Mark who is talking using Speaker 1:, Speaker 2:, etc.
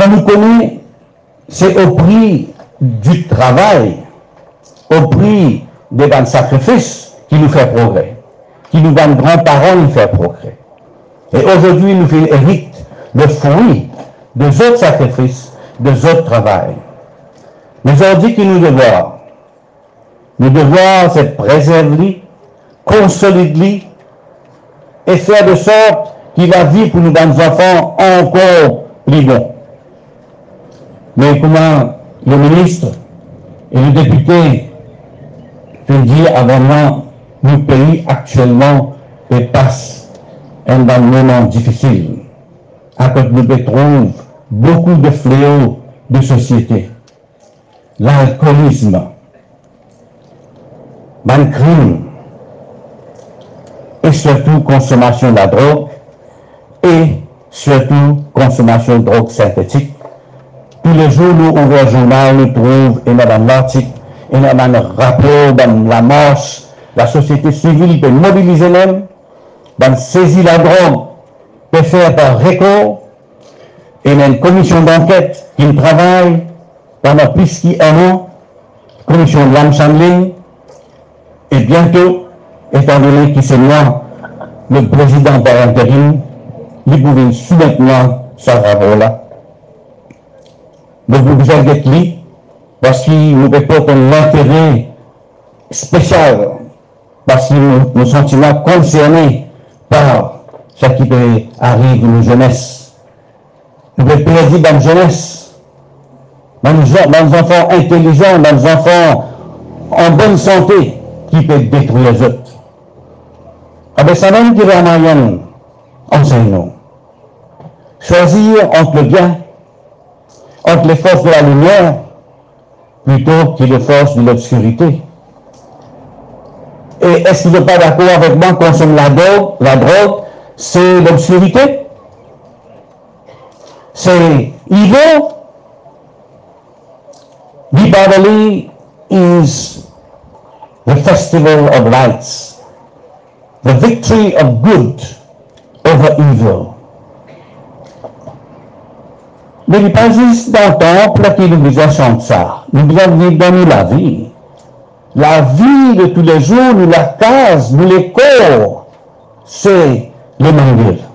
Speaker 1: Quand nous connaissons, c'est au prix du travail, au prix des sacrifices qui nous fait progrès, qui nous donne grands-parents nous fait progrès. Et aujourd'hui, nous héritons le fruit des autres sacrifices, des autres travail. Mais aujourd'hui, que nous devons se préserver, consolider et faire de sorte qu'il va vivre pour nous dans nos enfants encore plus bon. Mais comment le ministre et le député peut dire avant moi, le pays actuellement passe un moment difficile, à cause nous trouvons beaucoup de fléaux de société, l'alcoolisme, le crime, et surtout consommation de la drogue, et surtout consommation de drogue synthétique. Tous les jours, nous ouvrons le journal, nous trouvons, et dans l'article, et dans le rapport, dans la marche, la société civile peut mobiliser même, dans saisir la drogue, peut faire par record, et il y a une commission d'enquête qui travaille pendant plus d'un an, commission de l'Assemblée, et bientôt, étant donné que c'est moi, le président par intérim, il pouvait soudainement ce rapport-là. Donc, vous avez dit, parce qu'il nous répond l'intérêt spécial, parce que nous sentiments concernés par ce qui peut arriver dans la jeunesse. Nous pouvons perdre dans la jeunesse, dans les enfants intelligents, dans les enfants en bonne santé, qui peuvent détruire les autres. Avec ça même qui va en moyenne, enseigne-nous. Choisir entre le bien, entre les forces de la lumière, plutôt que les forces de l'obscurité. Et est-ce qu'il n'est pas d'accord avec moi qu'on consomme la drogue, c'est l'obscurité? C'est evil? Deepavali is the festival of lights, the victory of good over evil. Mais il n'est pas juste dans le temple qu'il nous besoin chanter ça. Nous devons vivre dans la vie. La vie de tous les jours, nous la case, nous les corps, c'est l'évangile.